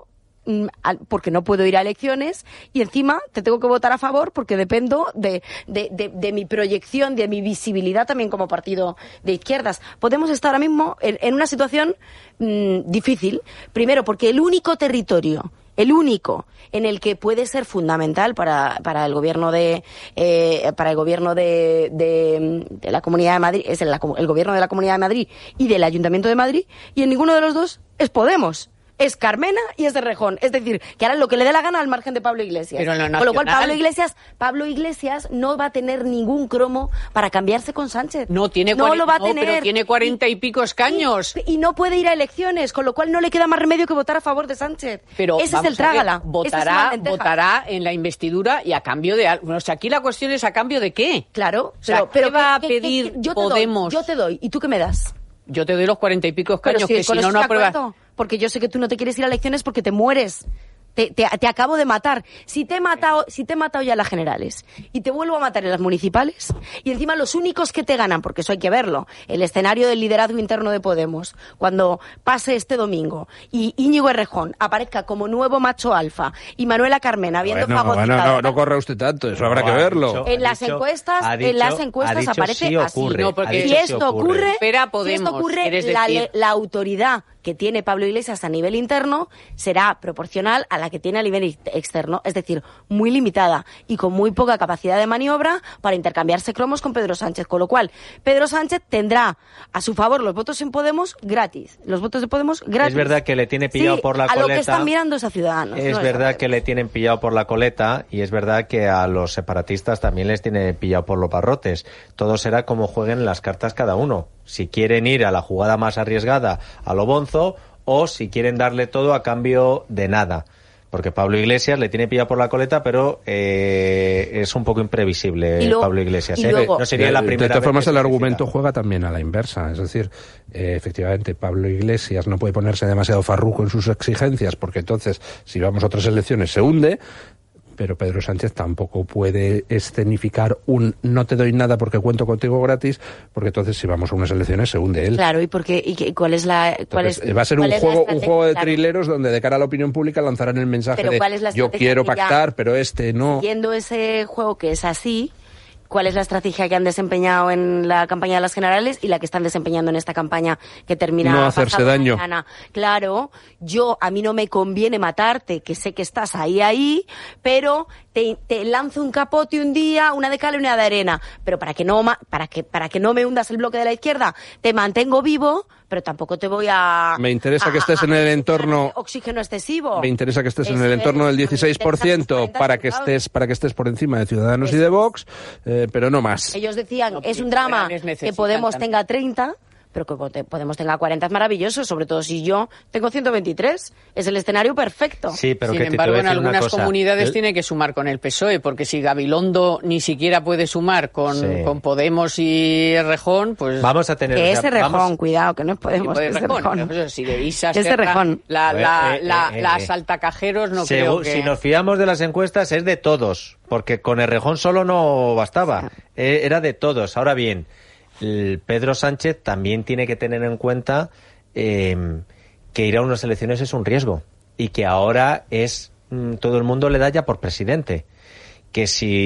porque no puedo ir a elecciones y encima te tengo que votar a favor porque dependo de, de, de, de mi proyección, de mi visibilidad también como partido de izquierdas. Podemos estar ahora mismo en, en una situación mmm, difícil, primero porque el único territorio el único en el que puede ser fundamental para, para el gobierno de eh, para el gobierno de, de, de la Comunidad de Madrid es el, el gobierno de la Comunidad de Madrid y del Ayuntamiento de Madrid, y en ninguno de los dos es Podemos. Es Carmena y es de Rejón. Es decir, que harán lo que le dé la gana al margen de Pablo Iglesias. Pero lo Con lo cual, Pablo Iglesias, Pablo Iglesias no va a tener ningún cromo para cambiarse con Sánchez. No tiene no cuarenta, lo va a no, tener. Pero tiene cuarenta y, y pico escaños. Y, y no puede ir a elecciones, con lo cual no le queda más remedio que votar a favor de Sánchez. Pero ese es el trágala. Votará, votará en la investidura y a cambio de algo. O sea, aquí la cuestión es a cambio de qué. Claro. O sea, pero, pero ¿qué va a ¿qué, pedir qué, qué, yo Podemos? Te doy, yo te doy. ¿Y tú qué me das? Yo te doy los cuarenta y pico escaños, pero si, que si no, no apruebas. Porque yo sé que tú no te quieres ir a elecciones porque te mueres. Te, te, te acabo de matar. Si te he matado, si te he matado ya en las generales y te vuelvo a matar en las municipales, y encima los únicos que te ganan, porque eso hay que verlo, el escenario del liderazgo interno de Podemos, cuando pase este domingo y Íñigo Errejón aparezca como nuevo macho alfa y Manuela Carmena habiendo bueno, fagocitado... Bueno, no, no corra usted tanto, eso habrá no, que verlo. Dicho, en las dicho, encuestas, dicho, en las encuestas aparece sí así. ocurre, no, porque si esto ocurre, ocurre Espera, Podemos, si esto ocurre la, la autoridad que tiene Pablo Iglesias a nivel interno será proporcional a la que tiene a nivel externo, es decir, muy limitada y con muy poca capacidad de maniobra para intercambiarse cromos con Pedro Sánchez, con lo cual Pedro Sánchez tendrá a su favor los votos en Podemos gratis, los votos de Podemos gratis. Es verdad que le tiene pillado sí, por la a coleta. lo que están mirando es a Ciudadanos. Es no verdad es que le tienen pillado por la coleta y es verdad que a los separatistas también les tiene pillado por los barrotes. Todo será como jueguen las cartas cada uno. Si quieren ir a la jugada más arriesgada a lo bonzo o si quieren darle todo a cambio de nada. Porque Pablo Iglesias le tiene pillado por la coleta, pero eh, es un poco imprevisible luego, Pablo Iglesias. ¿eh? Luego, no sería la primera de todas vez formas, que el se argumento decida. juega también a la inversa. Es decir, eh, efectivamente, Pablo Iglesias no puede ponerse demasiado farruco en sus exigencias, porque entonces, si vamos a otras elecciones, se hunde. Pero Pedro Sánchez tampoco puede escenificar un no te doy nada porque cuento contigo gratis, porque entonces si vamos a unas elecciones se hunde él. Claro, ¿y por qué? ¿Y qué, cuál es la cuál entonces, es, va a ser un juego un juego de claro. trileros donde de cara a la opinión pública lanzarán el mensaje Pero de ¿cuál es la yo quiero estrategia? pactar, pero este no. Siguiendo ese juego que es así, cuál es la estrategia que han desempeñado en la campaña de las generales y la que están desempeñando en esta campaña que termina no hacerse daño. Mañana. Claro, yo a mí no me conviene matarte, que sé que estás ahí ahí, pero te, te lanzo un capote un día, una de cal y una de arena, pero para que no para que para que no me hundas el bloque de la izquierda, te mantengo vivo, pero tampoco te voy a... Me interesa a, que estés a, en el entorno... Oxígeno excesivo. Me interesa que estés Eso en el entorno es, del dieciséis por ciento para que estés para que estés por encima de Ciudadanos Eso y de Vox, eh, pero no más. Ellos decían, no, es un drama que Podemos también. tenga treinta, pero que Podemos tenga cuarenta es maravilloso, sobre todo si yo tengo ciento veintitrés. Es el escenario perfecto. Sí, pero Sin que embargo, te, te en algunas cosa. comunidades ¿El? tiene que sumar con el P S O E, porque si Gabilondo ni siquiera puede sumar con, sí. con Podemos y Errejón, pues... Vamos a tener... Que o es sea, Errejón, vamos... cuidado, que no es Podemos, sí, es Errejón. Pues, si de Isa es Errejón. La, la, eh, eh, la, eh, las eh. altacajeros no Según, creo que... Si nos fiamos de las encuestas es de todos, porque con Errejón solo no bastaba, sí. eh, era de todos. Ahora bien, el Pedro Sánchez también tiene que tener en cuenta eh, que ir a unas elecciones es un riesgo y que ahora es mm, todo el mundo le da ya por presidente. Que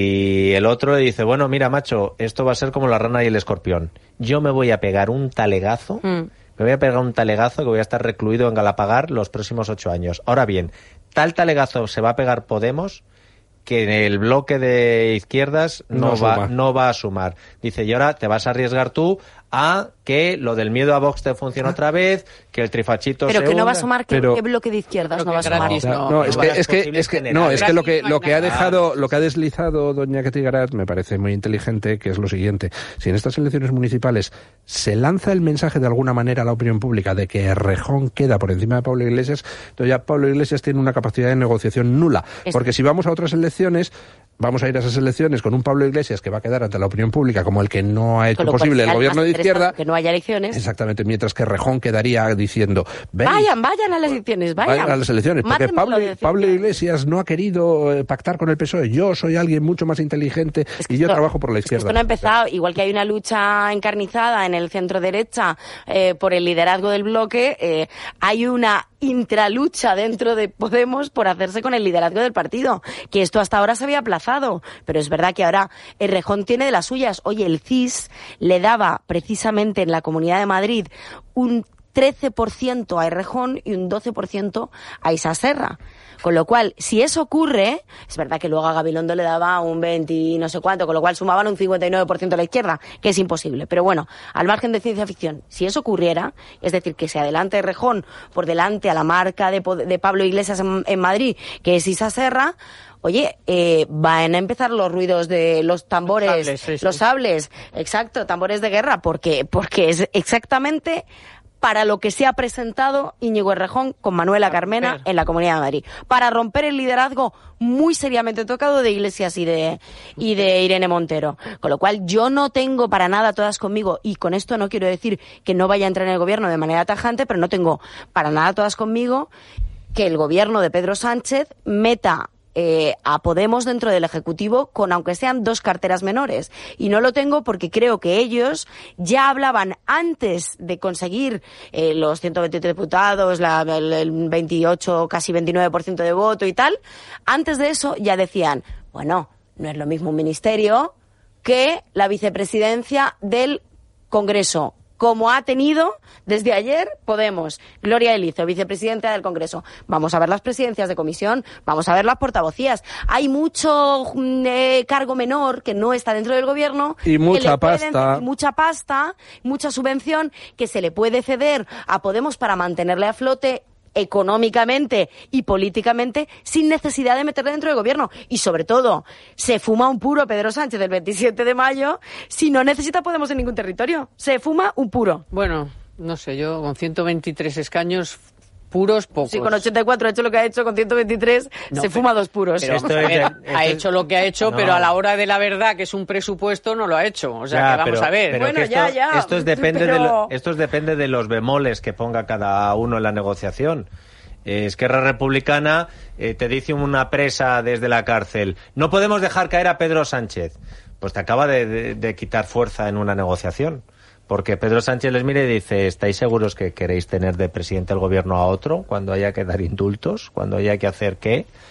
si el otro le dice, bueno, mira, macho, esto va a ser como la rana y el escorpión, yo me voy a pegar un talegazo, mm. me voy a pegar un talegazo que voy a estar recluido en Galapagar los próximos ocho años. Ahora bien, tal talegazo se va a pegar Podemos que en el bloque de izquierdas no, no va no va a sumar. Dice, y ahora te vas a arriesgar tú a que lo del miedo a Vox te funcione otra vez, que el trifachito pero se que no una. va a sumar, ¿qué, pero, ¿qué bloque de izquierdas no va a sumar? Gratis, no, no, es que es que es que no, es que lo que lo que ha dejado, lo que ha deslizado doña Ketty Garat me parece muy inteligente, que es lo siguiente: si en estas elecciones municipales se lanza el mensaje de alguna manera a la opinión pública de que Errejón queda por encima de Pablo Iglesias, entonces ya Pablo Iglesias tiene una capacidad de negociación nula, porque si vamos a otras elecciones, vamos a ir a esas elecciones con un Pablo Iglesias que va a quedar ante la opinión pública como el que no ha hecho posible el gobierno de izquierda, que no haya elecciones. Exactamente, mientras que Errejón quedaría diciendo, vayan, vayan a las elecciones, vayan, vayan a las elecciones, porque Pablo, Pablo Iglesias no ha querido pactar con el P S O E. Yo soy alguien mucho más inteligente es que y yo esto, trabajo por la izquierda. Es que esto no ha empezado, igual que hay una lucha encarnizada en el centro derecha eh, por el liderazgo del bloque, eh, hay una intralucha dentro de Podemos por hacerse con el liderazgo del partido, que esto hasta ahora se había aplazado, pero es verdad que ahora Errejón tiene de las suyas. Oye, el C I S le daba precisamente en la Comunidad de Madrid un trece por ciento a Errejón y un doce por ciento a Isa Serra. Con lo cual, si eso ocurre, es verdad que luego a Gabilondo le daba un veinte y no sé cuánto, con lo cual sumaban un cincuenta y nueve por ciento a la izquierda, que es imposible. Pero bueno, al margen de ciencia ficción, si eso ocurriera, es decir, que se adelante Errejón por delante a la marca de, de Pablo Iglesias en, en Madrid, que es Isa Serra, oye, eh, van a empezar los ruidos de los tambores, los sables, sí, sí. los sables, exacto, tambores de guerra, porque, porque es exactamente para lo que se ha presentado Íñigo Errejón con Manuela Carmena en la Comunidad de Madrid, para romper el liderazgo muy seriamente tocado de Iglesias y de y de Irene Montero. Con lo cual yo no tengo para nada todas conmigo, y con esto no quiero decir que no vaya a entrar en el gobierno de manera tajante, pero no tengo para nada todas conmigo que el gobierno de Pedro Sánchez meta Eh, a Podemos dentro del Ejecutivo con aunque sean dos carteras menores, y no lo tengo porque creo que ellos ya hablaban antes de conseguir eh, los ciento veintiocho diputados, la, el, el veintiocho, casi veintinueve por ciento de voto y tal. Antes de eso ya decían, bueno, no es lo mismo un ministerio que la vicepresidencia del Congreso, como ha tenido desde ayer Podemos. Gloria Elizo, vicepresidenta del Congreso. Vamos a ver las presidencias de comisión, vamos a ver las portavocías. Hay mucho eh, cargo menor que no está dentro del gobierno. Y mucha pueden, pasta. Y mucha pasta, mucha subvención que se le puede ceder a Podemos para mantenerle a flote económicamente y políticamente sin necesidad de meterle dentro del gobierno. Y sobre todo, se fuma un puro Pedro Sánchez el veintisiete de mayo si no necesita Podemos en ningún territorio. Se fuma un puro. Bueno, no sé, yo con ciento veintitrés escaños puros, pocos. Sí, con ochenta y cuatro ha hecho lo que ha hecho, con ciento veintitrés no, se pero, fuma dos puros. Pero, esto es, esto ha hecho lo que ha hecho, no. Pero a la hora de la verdad, que es un presupuesto, no lo ha hecho. O sea, ya, que vamos pero, a ver. Pero bueno, esto, ya, ya. Esto es depende pero... de lo, esto es depende de los bemoles que ponga cada uno en la negociación. Eh, Esquerra Republicana eh, te dice una presa desde la cárcel, no podemos dejar caer a Pedro Sánchez. Pues te acaba de, de, de quitar fuerza en una negociación. Porque Pedro Sánchez les mira y dice, ¿estáis seguros que queréis tener de presidente del gobierno a otro cuando haya que dar indultos? ¿Cuando haya que hacer qué?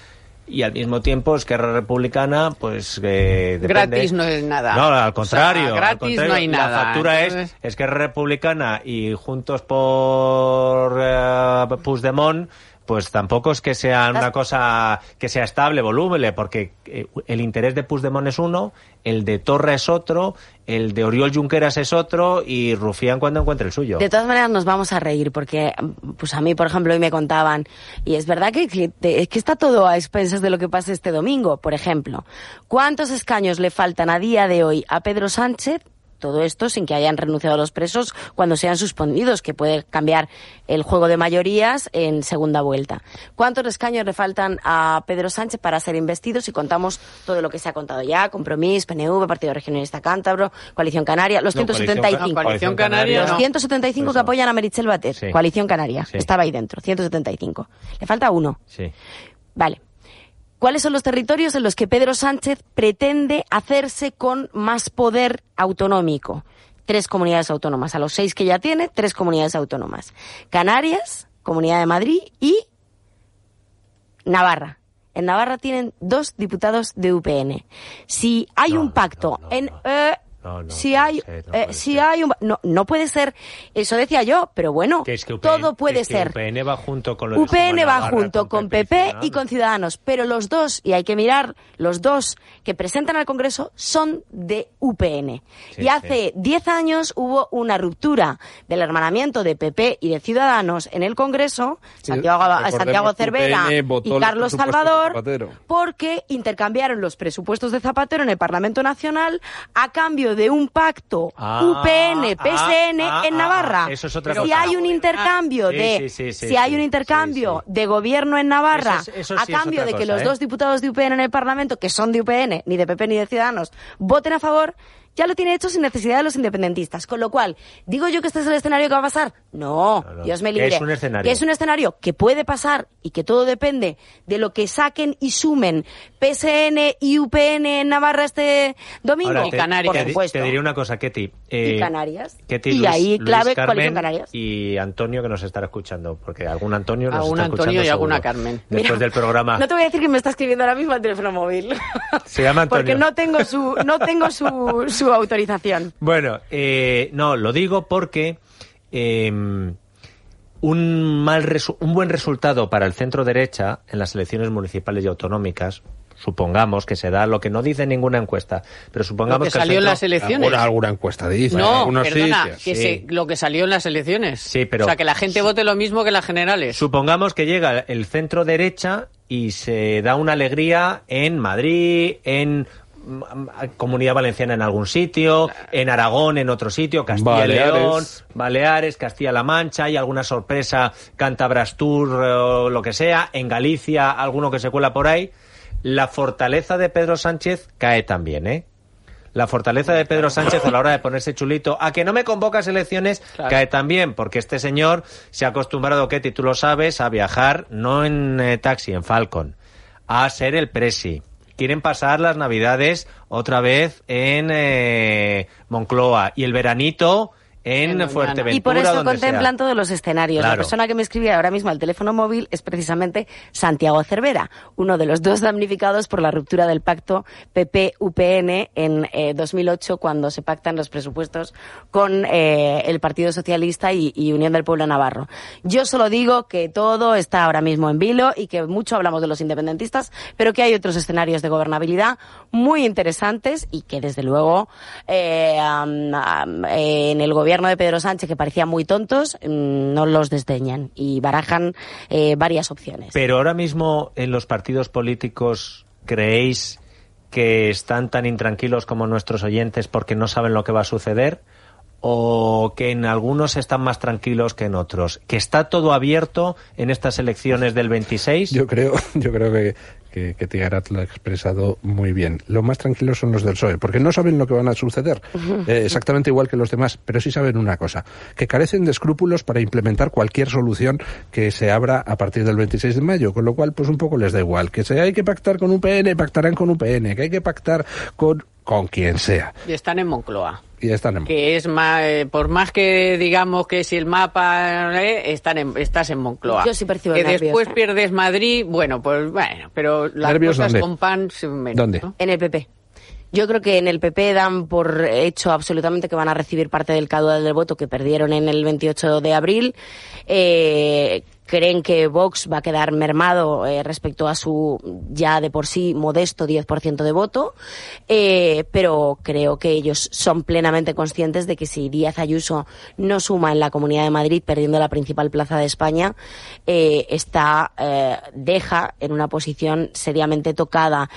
y al mismo tiempo Esquerra Republicana, pues eh, depende. Gratis no es nada. No, al contrario. O sea, gratis al contrario, no hay nada. La factura Entonces... es Esquerra Republicana y Juntos por eh, Puigdemont, pues tampoco es que sea una cosa que sea estable, voluble, porque eh, el interés de Puigdemont es uno, el de Torra es otro, el de Oriol Junqueras es otro y Rufián cuando encuentre el suyo. De todas maneras nos vamos a reír porque, pues a mí, por ejemplo, hoy me contaban, y es verdad que, que, que está todo a expensas de lo que pase este domingo. Por ejemplo, ¿cuántos escaños le faltan a día de hoy a Pedro Sánchez? Todo esto sin que hayan renunciado los presos cuando sean suspendidos, que puede cambiar el juego de mayorías en segunda vuelta. ¿Cuántos escaños le faltan a Pedro Sánchez para ser investido si contamos todo lo que se ha contado ya? Compromís, P N V, Partido Regionalista Cántabro, Coalición Canaria, los no, ciento setenta y cinco. No, Coalición Canaria, los no. ciento setenta y cinco que apoyan a Meritxell Batet. Sí. Coalición Canaria. Sí. Estaba ahí dentro, ciento setenta y cinco. Le falta uno. Sí. Vale. ¿Cuáles son los territorios en los que Pedro Sánchez pretende hacerse con más poder autonómico? Tres comunidades autónomas. A los seis que ya tiene, tres comunidades autónomas. Canarias, Comunidad de Madrid y Navarra. En Navarra tienen dos diputados de U P N. Si hay No, un pacto no, no, en... no. Eh, No, no si puede hay, ser, no eh, puede si ser. hay un, no, no puede ser, eso decía yo, pero bueno, Que es que U P N, todo puede es que ser. U P N va junto con lo de U P N Suma va Navarra, junto con P P y con Ciudadanos, pero los dos, y hay que mirar, los dos que presentan al Congreso son de U P N. Sí, y hace diez sí. años hubo una ruptura del hermanamiento de P P y de Ciudadanos en el Congreso, Sí, Santiago, recordemos Santiago que U P N Cervera votó y los Carlos presupuestos de Salvador, Zapatero. porque intercambiaron los presupuestos de Zapatero en el Parlamento Nacional a cambio de un pacto Ah, U P N, P S N ah, en ah, Navarra. ah, eso es otra si cosa. hay un intercambio Sí, de sí, sí, sí, si hay sí, un intercambio sí, sí. de gobierno en Navarra Eso es- eso a sí es cambio otra de que cosa, los ¿eh? dos diputados de U P N en el Parlamento, que son de U P N, ni de P P ni de Ciudadanos, voten a favor, ya lo tiene hecho sin necesidad de los independentistas. Con lo cual, ¿digo yo que este es el escenario que va a pasar? No, No, no, Dios me que libre. es un escenario. Que es un escenario que puede pasar y que todo depende de lo que saquen y sumen P S N y U P N en Navarra este domingo. Ahora, Y te, Canarias. por te di- supuesto. te diré una cosa, Ketty. Y Canarias. Ketty, Y Luis- ahí Luis clave, Carmen Coalición Canarias. y Antonio, que nos estará escuchando, porque algún Antonio nos Algún está Antonio escuchando y alguna seguro, Carmen. Después Mira, del programa. No te voy a decir que me está escribiendo ahora mismo al teléfono móvil. Se llama Antonio. Porque no tengo su, no tengo su, su autorización. Bueno, eh, no, lo digo porque eh, un, mal resu- un buen resultado para el centro derecha en las elecciones municipales y autonómicas, supongamos que se da lo que no dice ninguna encuesta, pero supongamos Lo que que el salió en centro- las elecciones. Alguna, alguna encuesta dice, No, algunos perdona, sitios. que sí. se, lo que salió en las elecciones. Sí, pero- O sea, que la gente vote lo mismo que las generales. Supongamos que llega el centro derecha y se da una alegría en Madrid, en mm, Comunidad Valenciana en algún sitio, en Aragón en otro sitio, Castilla y León, Baleares. Baleares, Castilla-La Mancha, y alguna sorpresa, Cántabras Tour o lo que sea, en Galicia alguno que se cuela por ahí. La fortaleza de Pedro Sánchez cae también, ¿eh? La fortaleza de Pedro Sánchez a la hora de ponerse chulito a que no me convocas elecciones Claro. cae también, porque este señor se ha acostumbrado, Ketty, tú lo sabes, a viajar no en eh, taxi, en Falcon, a ser el presi. Quieren pasar las navidades otra vez en eh, Moncloa y el veranito en En Doñana. Fuerteventura. Y por eso donde contemplan sea. todos los escenarios. Claro. La persona que me escribe ahora mismo al teléfono móvil es precisamente Santiago Cervera, uno de los dos damnificados por la ruptura del pacto P P U P N en eh, dos mil ocho, cuando se pactan los presupuestos con eh, el Partido Socialista y, y Unión del Pueblo Navarro. Yo solo digo que todo está ahora mismo en vilo y que mucho hablamos de los independentistas, pero que hay otros escenarios de gobernabilidad muy interesantes y que desde luego eh, um, um, eh, en el gobierno de Pedro Sánchez, que parecían muy tontos, mm, no los desdeñan y barajan eh, varias opciones. Pero ahora mismo en los partidos políticos, ¿creéis que están tan intranquilos como nuestros oyentes porque no saben lo que va a suceder? ¿O que en algunos están más tranquilos que en otros? ¿Que está todo abierto en estas elecciones del veintiséis? Yo creo, yo creo que, que, que Tigarat lo ha expresado muy bien. Lo más tranquilos son los del P S O E, porque no saben lo que van a suceder, eh, exactamente igual que los demás, pero sí saben una cosa, que carecen de escrúpulos para implementar cualquier solución que se abra a partir del veintiséis de mayo, con lo cual pues un poco les da igual. Que si hay que pactar con U P N, pactarán con U P N, que hay que pactar con con quien sea. Y están en Moncloa. Y están en que es más, eh, por más que digamos que si el mapa eh, están en, estás en Moncloa. Yo sí percibo que nervios, después ¿eh? pierdes Madrid, bueno, pues bueno, pero las ¿Nervios cosas dónde? con pan son menos, ¿Dónde? ¿no? En el P P. Yo creo que en el P P dan por hecho absolutamente que van a recibir parte del caudal del voto que perdieron en el veintiocho de abril. Eh, creen que Vox va a quedar mermado eh, respecto a su ya de por sí modesto diez por ciento de voto, eh, pero creo que ellos son plenamente conscientes de que si Díaz Ayuso no suma en la Comunidad de Madrid, perdiendo la principal plaza de España, eh, está eh, deja en una posición seriamente tocada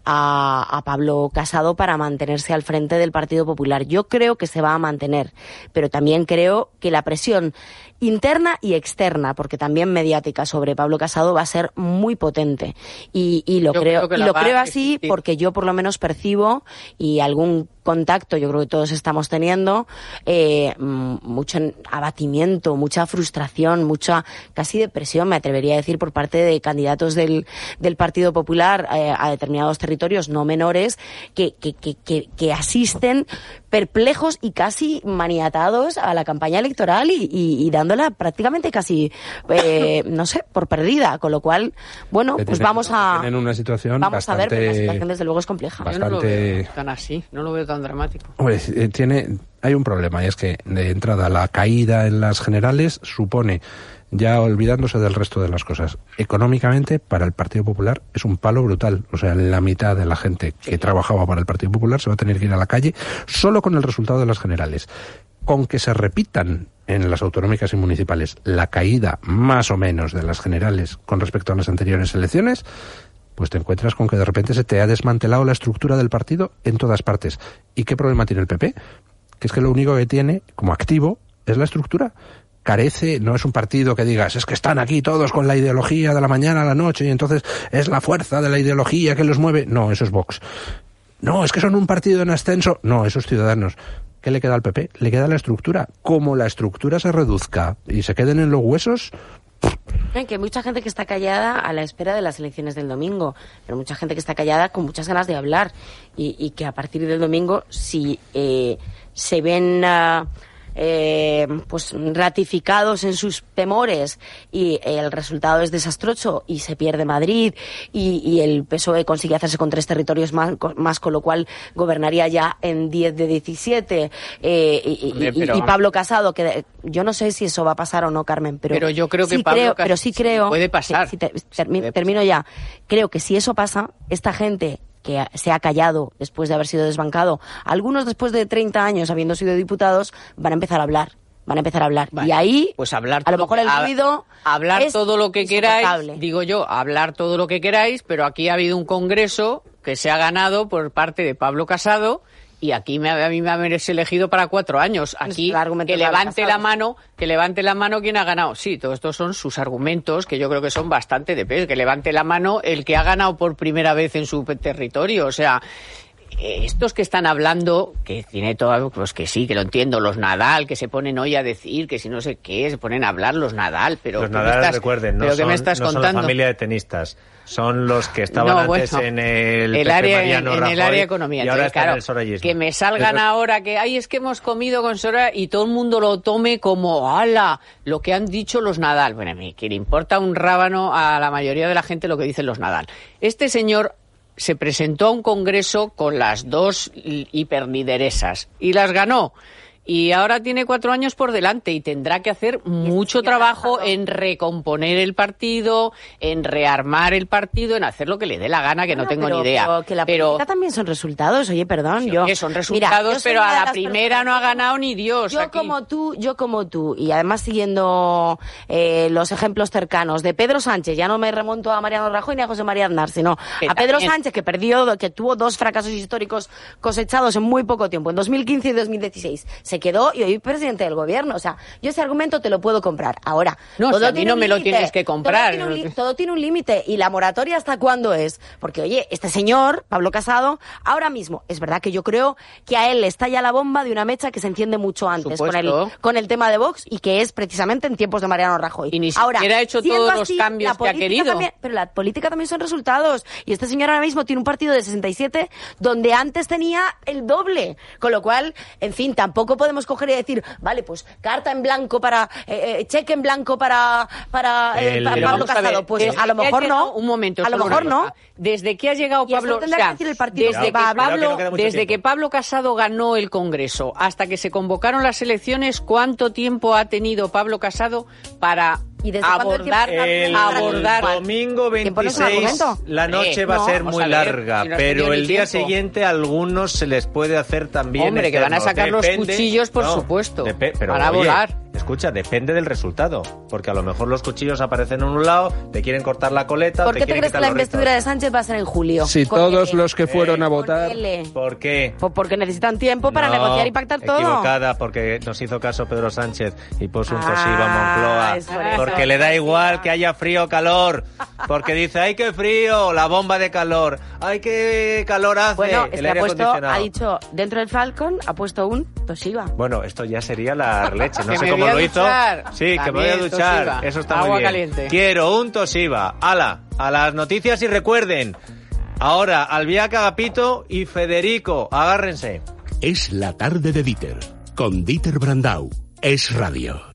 a, a Pablo Casado para mantenerse al frente del Partido Popular. Yo creo que se va a mantener, pero también creo que la presión interna y externa, porque también mediática, sobre Pablo Casado va a ser muy potente. Y, y lo Yo creo, creo que y la lo va creo a así existir. porque yo por lo menos percibo, y algún contacto yo creo que todos estamos teniendo, eh, mucho abatimiento, mucha frustración, mucha casi depresión, me atrevería a decir, por parte de candidatos del, del Partido Popular eh, a determinados territorios no menores que, que, que, que, que asisten perplejos y casi maniatados a la campaña electoral y, y, y dándola prácticamente casi, eh, no sé, por perdida. Con lo cual, bueno, Que pues tienen- vamos a... tienen una situación Vamos a ver, pero la bastante- situación desde luego es compleja. Yo no lo bastante- veo tan así, no lo veo tan dramático. Hombre, eh, tiene, hay un problema, y es que de entrada la caída en las generales supone, ya olvidándose del resto de las cosas, económicamente para el Partido Popular es un palo brutal. O sea, la mitad de la gente que trabajaba para el Partido Popular se va a tener que ir a la calle solo con el resultado de las generales. Con que se repitan en las autonómicas y municipales la caída más o menos de las generales con respecto a las anteriores elecciones, pues te encuentras con que de repente se te ha desmantelado la estructura del partido en todas partes. ¿Y qué problema tiene el P P? Que es que lo único que tiene como activo es la estructura. Carece, no es un partido que digas, es que están aquí todos con la ideología de la mañana a la noche y entonces es la fuerza de la ideología que los mueve. No, eso es Vox. No, es que son un partido en ascenso. No, esos Ciudadanos. ¿Qué le queda al P P? Le queda la estructura. Como la estructura se reduzca y se queden en los huesos, Eh, Que hay mucha gente que está callada a la espera de las elecciones del domingo, pero mucha gente que está callada con muchas ganas de hablar y, y que a partir del domingo, si eh, se ven uh, eh, pues ratificados en sus temores y el resultado es desastroso y se pierde Madrid y, y el P S O E consigue hacerse con tres territorios más, más con lo cual gobernaría ya en diez de diecisiete, eh, y, Hombre, y- pero- y Pablo Casado, que yo no sé si eso va a pasar o no, Carmen, pero, Pero yo creo que sí Pablo creo, Casado pero sí sí creo puede pasar. sí, sí, te- Sí termi- puede termino ya. Creo que si eso pasa, esta gente que se ha callado después de haber sido desbancado, algunos después de treinta años habiendo sido diputados, van a empezar a hablar. Van a empezar a hablar. Vale, y ahí, pues hablar a lo todo- mejor el a- ruido hablar es todo lo que queráis, insoportable. digo yo, hablar todo lo que queráis, pero aquí ha habido un congreso que se ha ganado por parte de Pablo Casado y aquí me, a mí me habéis elegido para cuatro años. Aquí el argumento que de Pablo levante Casado. la mano, que levante la mano quien ha ganado. Sí, todos estos son sus argumentos que yo creo que son bastante de peso. Que levante la mano el que ha ganado por primera vez en su territorio. O sea, eh, estos que están hablando, que tiene todo, pues que sí, que lo entiendo, los Nadal, que se ponen hoy a decir que si no sé qué, se ponen a hablar los Nadal, pero Los ¿qué me Nadal, estás- recuerden, no, pero ¿qué son, me estás no son la contando? familia de tenistas. Son los que estaban No, antes bueno, en el, el Pepe área, Mariano en, en el Rajoy área de economía. y ahora Entonces, están claro, en el sorayismo. que me salgan Eso- ahora que, ay, es que hemos comido con Sora y todo el mundo lo tome como, ala, lo que han dicho los Nadal. Bueno, a mí, que le importa un rábano a la mayoría de la gente lo que dicen los Nadal. Este señor se presentó a un congreso con las dos hiperlideresas y las ganó. Y ahora tiene cuatro años por delante y tendrá que hacer mucho sigue trabajo trabajando. en recomponer el partido, en rearmar el partido, en hacer lo que le dé la gana, que no Bueno, tengo pero- ni idea. Pero que la política también son resultados, oye, perdón. Sí, yo, oye, son Mira, resultados, yo soy pero una a de la las primera personas- no ha ganado ni Dios. Yo aquí. como tú, yo como tú, y además siguiendo eh, los ejemplos cercanos de Pedro Sánchez, ya no me remonto a Mariano Rajoy ni a José María Aznar, sino Que a Pedro también. Sánchez, que perdió, que tuvo dos fracasos históricos cosechados en muy poco tiempo, en dos mil quince y dos mil dieciséis. Se se quedó y hoy presidente del gobierno. O sea, yo ese argumento te lo puedo comprar. Ahora, no, todo si a mí tiene no un me lo límite. tienes que comprar. Todo tiene un, todo tiene un límite. ¿Y la moratoria hasta cuándo es? Porque, oye, este señor, Pablo Casado, ahora mismo, es verdad que yo creo que a él le estalla la bomba de una mecha que se enciende mucho antes con el, con el tema de Vox y que es precisamente en tiempos de Mariano Rajoy. Y ni ahora, siquiera ha hecho todos los así, cambios que ha querido. También, pero la política también son resultados. Y este señor ahora mismo tiene un partido de sesenta y siete donde antes tenía el doble. Con lo cual, en fin, tampoco podemos coger y decir, vale, pues carta en blanco para, eh, eh, cheque en blanco para, para, eh, para Pablo Casado. Pues a lo mejor no. Un momento. A lo mejor no. Desde que ha llegado Pablo, o sea, que el partido desde, que Pablo, Pablo, que no desde tiempo. que Pablo Casado ganó el Congreso hasta que se convocaron las elecciones, ¿cuánto tiempo ha tenido Pablo Casado para ¿Y desde cuándo el abordar, tiempo es El una abordar domingo ¿Tiempo no es un veintiséis argumento? la noche Eh, va no, a ser vamos muy a ver, larga, si no has pero tenido el ni día tiempo. siguiente a algunos se les puede hacer también Hombre, que van a eterno. sacar los Depende- cuchillos, por no, supuesto. depe- pero, Van a oye, volar. Escucha, depende del resultado, porque a lo mejor los cuchillos aparecen en un lado, te quieren cortar la coleta, ¿Por te qué te quieren crees que quitar la los investidura de restos. Sánchez va a ser en julio? Si Con todos L. los que fueron a Con votar... L. ¿Por qué? Pues porque necesitan tiempo para No, negociar y pactar todo. Equivocada, porque nos hizo caso Pedro Sánchez y puso un Ah, tosiva a Moncloa. es por eso. Porque le da igual que haya frío o calor. Porque dice, ¡ay, qué frío! La bomba de calor. ¡Ay, qué calor hace! Bueno, es el que ha aire puesto, acondicionado. ha dicho, dentro del Falcon ha puesto un Toshiba. Bueno, esto ya sería la leche. No Que sé me cómo voy a lo hizo. duchar. Sí, que me voy a También duchar. Toshiba. Eso está Agua muy bien. caliente. Quiero un Toshiba. ¡Hala! A las noticias y recuerden. Ahora, Albiaca, Agapito y Federico. Agárrense. Es la tarde de Dieter, con Dieter Brandau. Es radio.